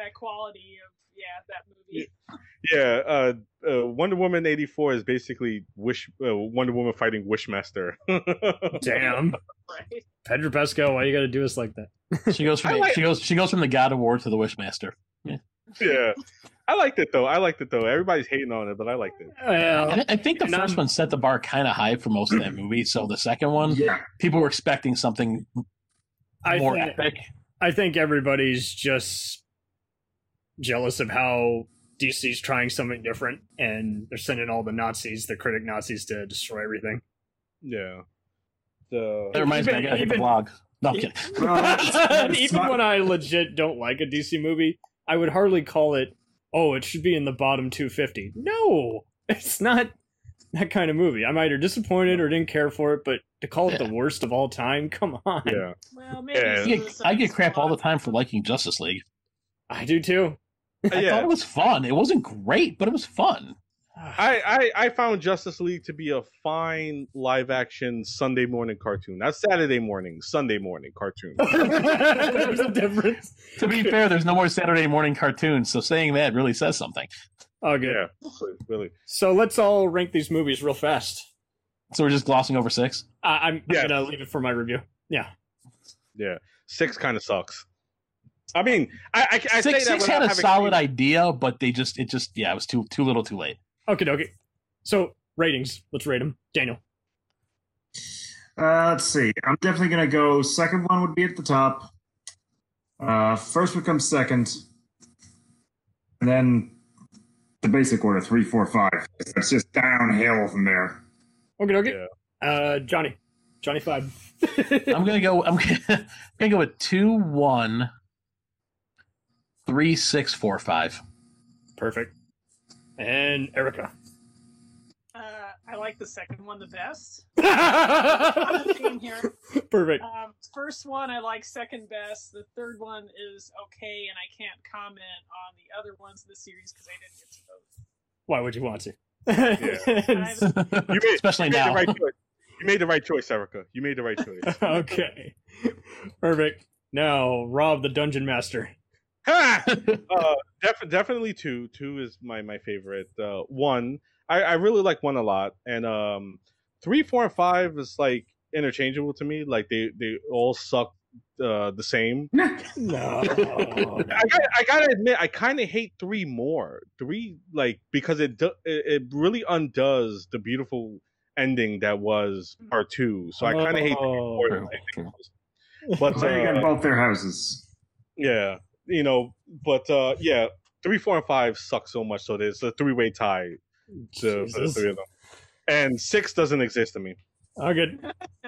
that quality of that movie. Yeah, Wonder Woman 84 is basically Wonder Woman fighting Wishmaster. Damn. Right. Pedro Pascal, why you gotta do us like that? She goes from she goes from the God of War to the Wishmaster. Yeah, I liked it though. Everybody's hating on it, but I liked it. I think the first one set the bar kind of high for most of that movie. So the second one, Yeah. people were expecting something more epic. I think everybody's just jealous of how DC's trying something different, and they're sending all the Nazis, the critic Nazis, to destroy everything. Yeah. That reminds me, I gotta hit the even- blog. No, I'm kidding. And even when I legit don't like a DC movie, I would hardly call it, oh, it should be in the bottom 250. No, it's not that kind of movie. I'm either disappointed or didn't care for it, but to call it the worst of all time, come on. Yeah. Well, maybe Yeah. I get crap all the time for liking Justice League. I do too. I thought it was fun. It wasn't great, but it was fun. I found Justice League to be a fine live action Sunday morning cartoon. Not Saturday morning, Sunday morning cartoon. There's a difference. To be fair, there's no more Saturday morning cartoons, so saying that really says something. Oh, good. Yeah, really. So let's all rank these movies real fast. So we're just glossing over 6. I'm Yeah. gonna leave it for my review. Yeah. Yeah. 6 kind of sucks. I mean, I say that Six without had a having solid seen- idea, but it was too little, too late. Okay. So ratings. Let's rate them. Daniel. Let's see. I'm definitely gonna go. Second one would be at the top. First would come second, and then the basic order 3, 4, 5. It's just downhill from there. Okay. Johnny 5. I'm gonna go with 2, 1, 3, 6, 4, 5. Perfect. And Erica. I like the second one the best. Perfect. Theme here. First one I like second best. The third one is okay, and I can't comment on the other ones in the series because I didn't get to those. Why would you want to? Especially you made now. the right choice. You made the right choice, Erica. You made the right choice. Okay. Perfect. Now, Rob, the Dungeon Master. Ha! Definitely 2. 2 is my favorite. 1, I really like 1 a lot, and 3, 4, and 5 is like interchangeable to me. Like they all suck the same. No. I gotta admit, I kind of hate 3 more. 3 because it really undoes the beautiful ending that was part 2. So I kind of hate 3 more. True, true. But So you got both their houses. yeah, but 3, 4, and 5 suck so much. So there's a 3-way tie for the 3 of them, and 6 doesn't exist to me. Oh, good.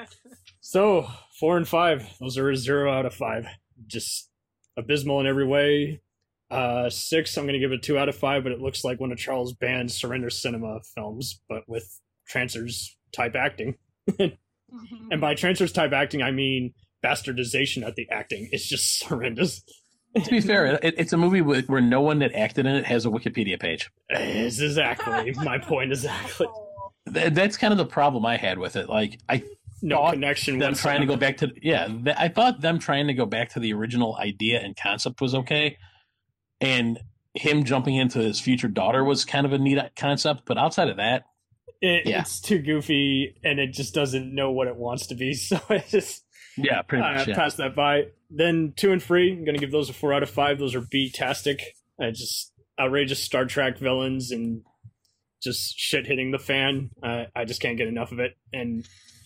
So, 4 and 5. Those are a 0 out of 5. Just abysmal in every way. 6, I'm going to give it 2 out of 5, but it looks like one of Charles Band's Surrender Cinema films, but with Trancers type acting. And by Trancers type acting, I mean bastardization at the acting. It's just horrendous. To be fair, it's a movie where no one that acted in it has a Wikipedia page. It's exactly my point. Exactly. That's kind of the problem I had with it. Like I No thought connection. them trying to go back to I thought them trying to go back to the original idea and concept was okay, and him jumping into his future daughter was kind of a neat concept. But outside of that, It's too goofy, and it just doesn't know what it wants to be. So I just pretty much. pass that by. Then 2 and 3, I'm gonna give those a 4 out of 5. Those are B-tastic. Just outrageous Star Trek villains and just shit hitting the fan. I just can't get enough of it. And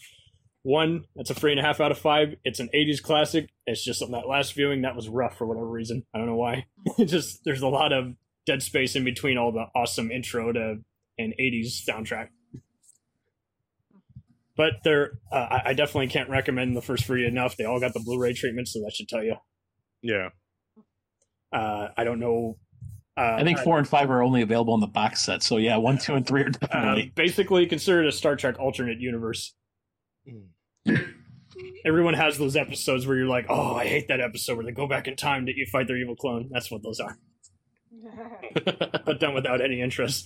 1, that's a 3.5 out of 5. It's an 80s classic. It's just on that last viewing that was rough for whatever reason. I don't know why. There's a lot of dead space in between all the awesome intro to an 80s soundtrack. But I definitely can't recommend the first 3 enough. They all got the Blu-ray treatment, so that should tell you. Yeah. I don't know. I think 4 and 5 are only available on the box set. So 1, 2, and 3 are definitely. Basically considered a Star Trek alternate universe. Everyone has those episodes where you're like, oh, I hate that episode where they go back in time to fight their evil clone. That's what those are. But done without any interest.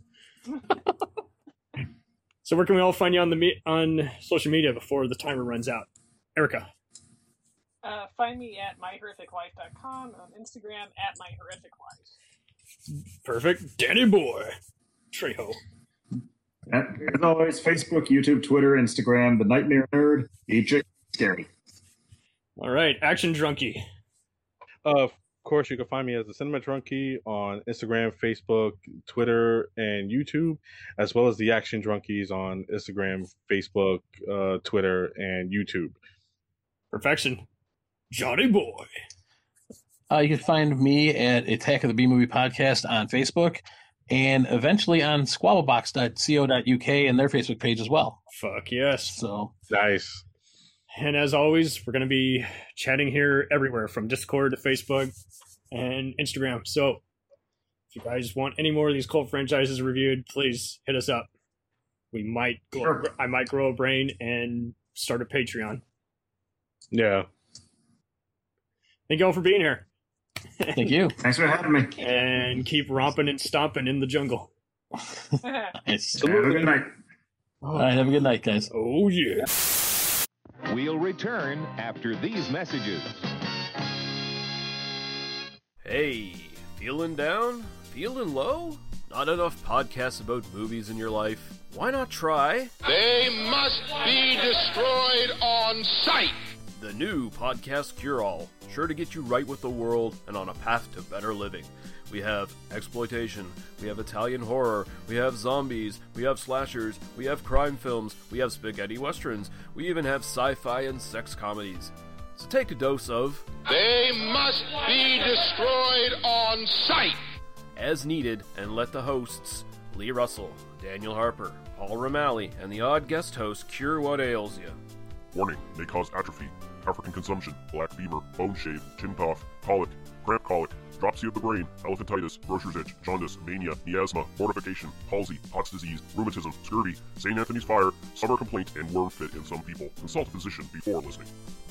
So where can we all find you on social media before the timer runs out? Erica. Find me at myhorrificlife.com, on Instagram at myhorrificlife. Perfect. Danny boy. Trejo. As always, Facebook, YouTube, Twitter, Instagram, The Nightmare Nerd, DJ Scary. All right, Action Drunkie. Of course, you can find me as the Cinema Drunkie on Instagram, Facebook, Twitter, and YouTube, as well as the Action Drunkies on Instagram, Facebook, Twitter, and YouTube. Perfection. Johnny boy. You can find me at Attack of the B Movie Podcast on Facebook, and eventually on squabblebox.co.uk and their Facebook page as well. Fuck yes. So Nice. And as always, we're going to be chatting here everywhere from Discord to Facebook and Instagram. So if you guys want any more of these cult franchises reviewed, please hit us up. I might grow a brain and start a Patreon. Yeah. Thank you all for being here. thank you. Thanks for having me. And keep romping and stomping in the jungle. Nice. Have a good night. All right, have a good night, guys. Oh, yeah. We'll return after these messages. Hey, feeling down? Feeling low? Not enough podcasts about movies in your life? Why not try They must be destroyed on sight. the new Podcast Cure-All? Sure to get you right with the world and on a path to better living. We have exploitation, we have Italian horror, we have zombies, we have slashers, we have crime films, we have spaghetti westerns, we even have sci-fi and sex comedies. So take a dose of They must be destroyed on sight. as needed, and let the hosts, Lee Russell, Daniel Harper, Paul Romali, and the odd guest host cure what ails you. Warning, may cause atrophy, African consumption, black fever, bone shave, chin cough, colic, cramp colic, dropsy of the brain, elephantitis, grocer's itch, jaundice, mania, miasma, mortification, palsy, Pott's disease, rheumatism, scurvy, St. Anthony's fire, summer complaint, and worm fit in some people. Consult a physician before listening.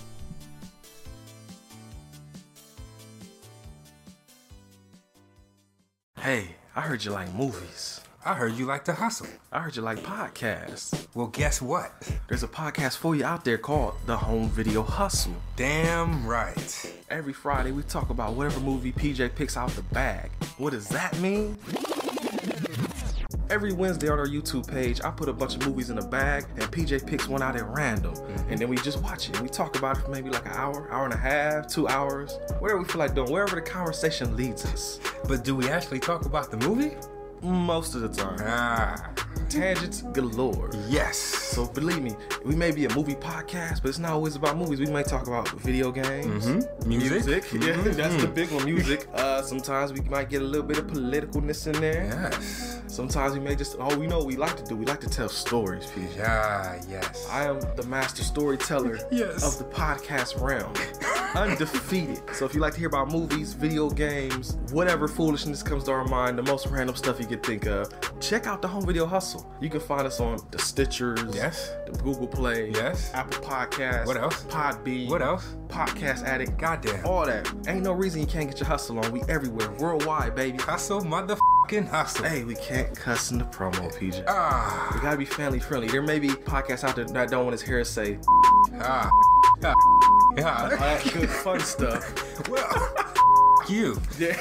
Hey, I heard you like movies. I heard you like to hustle. I heard you like podcasts. Well, guess what? There's a podcast for you out there called The Home Video Hustle. Damn right. Every Friday, we talk about whatever movie PJ picks out the bag. What does that mean? Every Wednesday on our YouTube page, I put a bunch of movies in a bag, and PJ picks one out at random. And then we just watch it. We talk about it for maybe like an hour, hour and a half, 2 hours, whatever we feel like doing, wherever the conversation leads us. But do we actually talk about the movie? Most of the time. Tangents galore. Yes. So believe me, we may be a movie podcast, but it's not always about movies. We might talk about video games, Music. Yeah, that's the big one, music. Sometimes we might get a little bit of politicalness in there. Yes. Sometimes we may just, we know what we like to do. We like to tell stories, PJ. Yes. I am the master storyteller of the podcast realm. Undefeated. So if you like to hear about movies, video games, whatever foolishness comes to our mind, the most random stuff you could think of, check out the Home Video Hustle. You can find us on the Stitchers, the Google Play, Apple Podcasts, What else? Podbean, What else? Podcast Addict, Goddamn. all that. Ain't no reason you can't get your hustle on. We everywhere, worldwide, baby. Hustle, motherfucking hustle. Hey, we can't cuss in the promo, PJ. We gotta be family friendly. There may be podcasts out there that don't want his hair say all that good fun stuff. Well, you.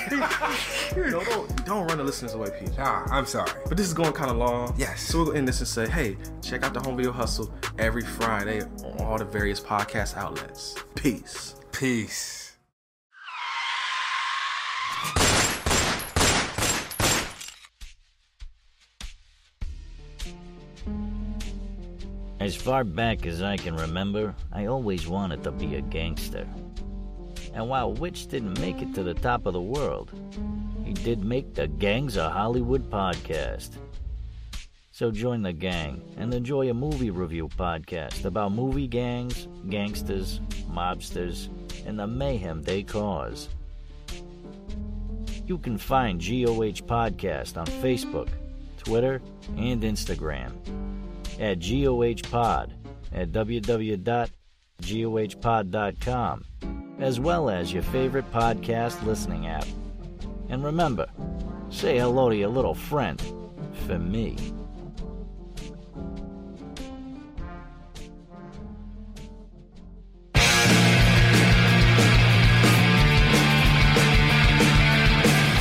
Don't run the listeners away, PJ. I'm sorry. But this is going kind of long. Yes. So we'll end this and say, hey, check out the Home Video Hustle every Friday on all the various podcast outlets. Peace. Peace. As far back as I can remember, I always wanted to be a gangster. And while Witch didn't make it to the top of the world, he did make the Gangs of Hollywood podcast. So join the gang and enjoy a movie review podcast about movie gangs, gangsters, mobsters, and the mayhem they cause. You can find GOH Podcast on Facebook, Twitter, and Instagram at GOH Pod at www.gohpod.com, as well as your favorite podcast listening app. And remember, say hello to your little friend for me.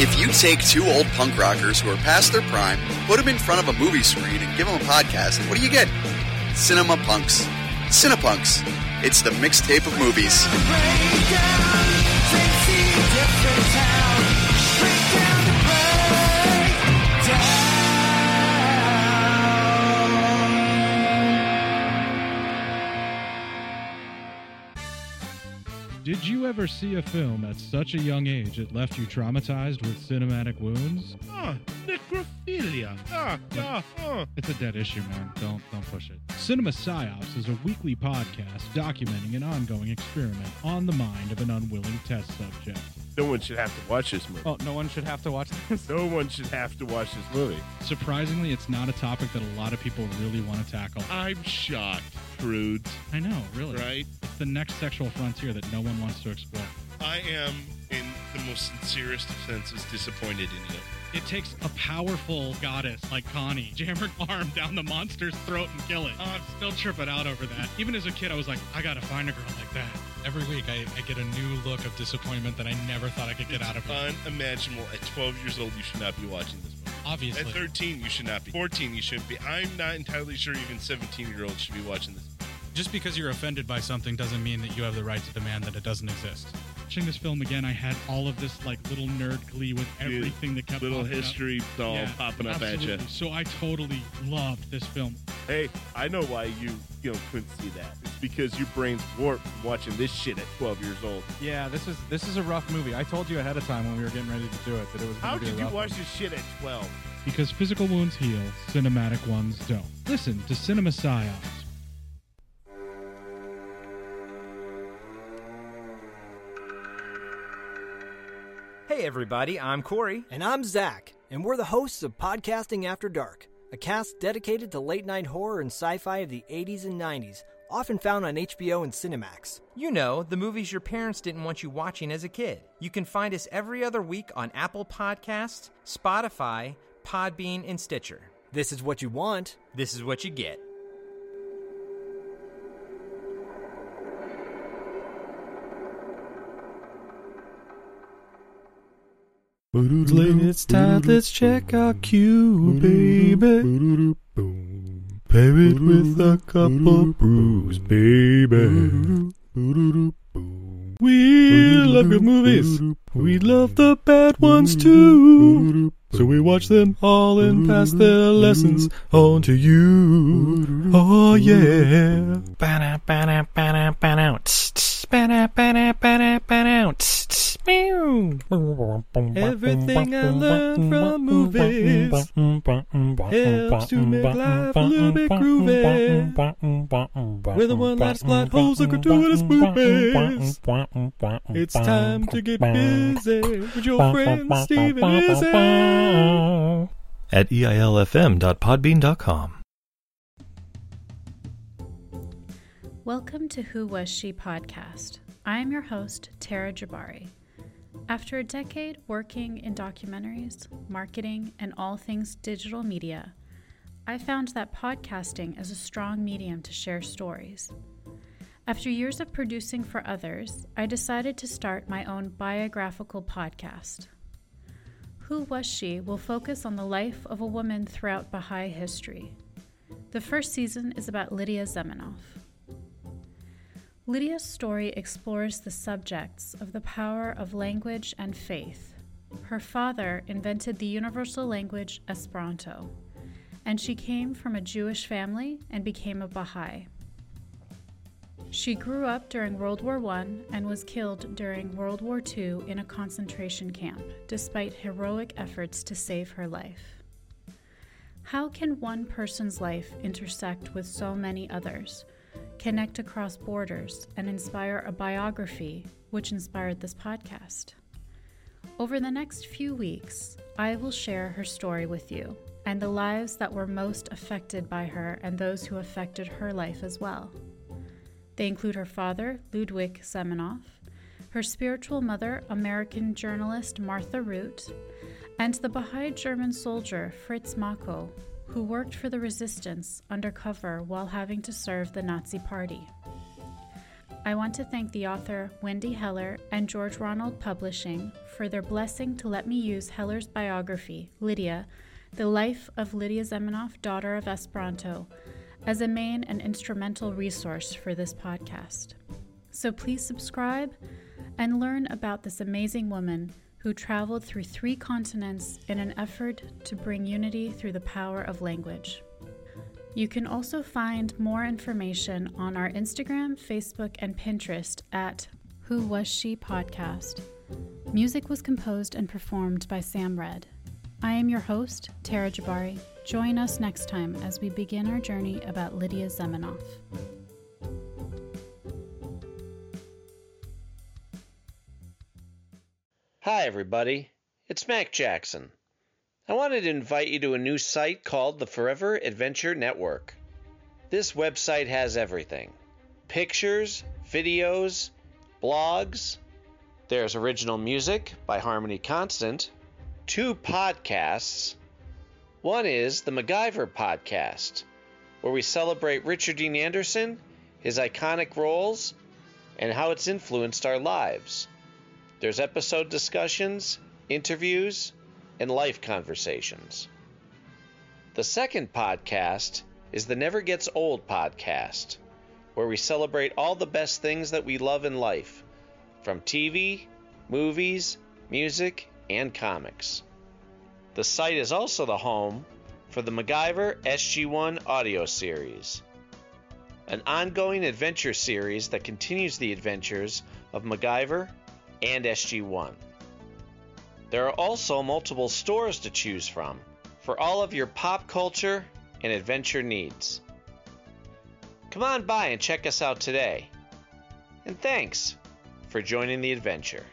If you take two old punk rockers who are past their prime, put them in front of a movie screen, and give them a podcast, what do you get? Cinema Punks. Cinepunks. It's the mixtape of movies. Did you ever see a film at such a young age it left you traumatized with cinematic wounds? Necrophilia. It's a dead issue, man. Don't push it. Cinema Psyops is a weekly podcast documenting an ongoing experiment on the mind of an unwilling test subject. No one should have to watch this movie. Oh, no one should have to watch this? No one should have to watch this movie. Surprisingly, it's not a topic that a lot of people really want to tackle. I'm shocked, Prudes. I know, really. Right? It's the next sexual frontier that no one wants to explore. I am, in the most sincerest of senses, disappointed in you. It takes a powerful goddess like Connie, jam her arm down the monster's throat and kill it. Oh, I'm still tripping out over that. Even as a kid, I was like, I gotta find a girl like that. Every week, I get a new look of disappointment that I never thought I could get out of her. Unimaginable. At 12 years old, you should not be watching this movie. Obviously. At 13, you should not be. 14, you shouldn't be. I'm not entirely sure even 17-year-olds should be watching this. Just because you're offended by something doesn't mean that you have the right to demand that it doesn't exist. Watching this film again, I had all of this like little nerd glee with everything that kept little popping history up. doll popping up absolutely. at you. So I totally loved this film. Hey, I know why you couldn't see that. It's because your brain's warped from watching this shit at 12 years old. Yeah, this is a rough movie. I told you ahead of time when we were getting ready to do it that it was going How to be a did you rough watch one. this shit at 12? Because physical wounds heal, cinematic ones don't. Listen to Cinema Psyops. Hey everybody, I'm Corey. And I'm Zach, and we're the hosts of Podcasting After Dark, a cast dedicated to late-night horror and sci-fi of the 80s and 90s, often found on HBO and Cinemax. You know, the movies your parents didn't want you watching as a kid. You can find us every other week on Apple Podcasts, Spotify, Podbean, and Stitcher. This is what you want. This is what you get. It's time, let's check our cue, baby. Pair it with a couple brews, baby. We love good movies. We love the bad ones too. So we watch them all and pass their lessons on to you. Oh yeah. Everything I learned from movies helps to make life a little bit groovy. With a one-last plot holes of gratuitous movies. It's time to get busy with your friend Steve and Izzy. At eilfm.podbean.com. Welcome to Who Was She podcast. I am your host, Tara Jabari. After a decade working in documentaries, marketing, and all things digital media, I found that podcasting is a strong medium to share stories. After years of producing for others, I decided to start my own biographical podcast. Who Was She will focus on the life of a woman throughout Baha'i history. The first season is about Lydia Zamenhof. Lydia's story explores the subjects of the power of language and faith. Her father invented the universal language Esperanto, and she came from a Jewish family and became a Baha'i. She grew up during World War I and was killed during World War II in a concentration camp, despite heroic efforts to save her life. How can one person's life intersect with so many others, connect across borders, and inspire a biography which inspired this podcast? Over the next few weeks, I will share her story with you and the lives that were most affected by her and those who affected her life as well. They include her father, Ludwig Zamenhof, her spiritual mother, American journalist Martha Root, and the Baha'i German soldier Fritz Mako, who worked for the resistance undercover while having to serve the Nazi Party. I want to thank the author Wendy Heller and George Ronald Publishing for their blessing to let me use Heller's biography, Lydia, The Life of Lydia Zamenhof, Daughter of Esperanto, as a main and instrumental resource for this podcast. So please subscribe and learn about this amazing woman who traveled through 3 continents in an effort to bring unity through the power of language. You can also find more information on our Instagram, Facebook, and Pinterest at Who Was She Podcast. Music was composed and performed by Sam Red. I am your host, Tara Jabari. Join us next time as we begin our journey about Lydia Zamenhof. Hi, everybody. It's Mac Jackson. I wanted to invite you to a new site called the Forever Adventure Network. This website has everything: pictures, videos, blogs. There's original music by Harmony Constant, 2 podcasts. One is the MacGyver Podcast, where we celebrate Richard Dean Anderson, his iconic roles, and how it's influenced our lives. There's episode discussions, interviews, and life conversations. The second podcast is the Never Gets Old Podcast, where we celebrate all the best things that we love in life, from TV, movies, music, and comics. The site is also the home for the MacGyver SG-1 audio series, an ongoing adventure series that continues the adventures of MacGyver and SG-1. There are also multiple stores to choose from for all of your pop culture and adventure needs. Come on by and check us out today. And thanks for joining the adventure.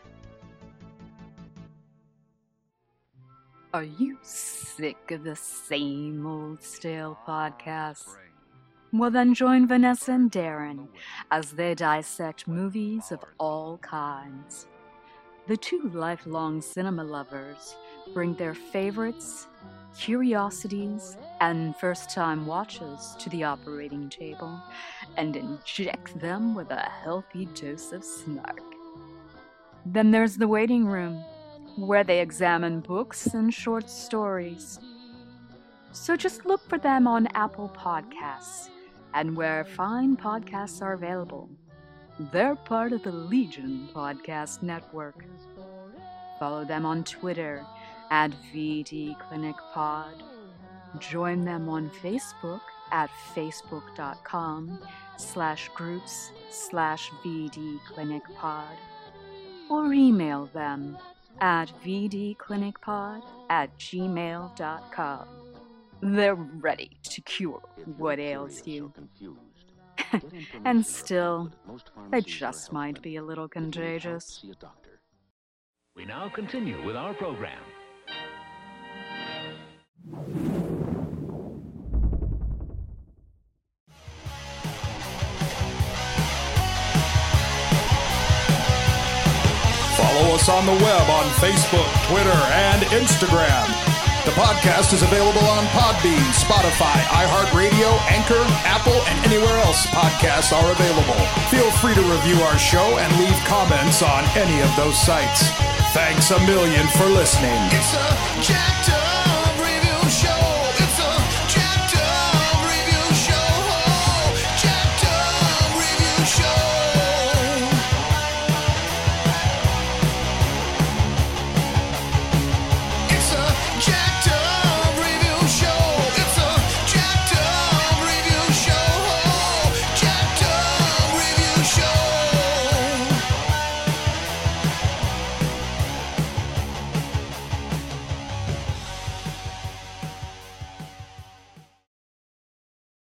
Are you sick of the same old stale podcasts? Well, then join Vanessa and Darren as they dissect movies of all kinds. The 2 lifelong cinema lovers bring their favorites, curiosities, and first-time watches to the operating table and inject them with a healthy dose of snark. Then there's the waiting room, where they examine books and short stories. So just look for them on Apple Podcasts and where fine podcasts are available. They're part of the Legion Podcast Network. Follow them on Twitter at VDClinicPod. Join them on Facebook at facebook.com/groups/VDClinicPod. Or email them at vdclinicpod@gmail.com. They're ready to cure what ails you. And still, they just might be a little contagious. We now continue with our program. Follow us on the web on Facebook, Twitter, and Instagram. The podcast is available on Podbean, Spotify, iHeartRadio, Anchor, Apple, and anywhere else podcasts are available. Feel free to review our show and leave comments on any of those sites. Thanks a million for listening. It's a Jack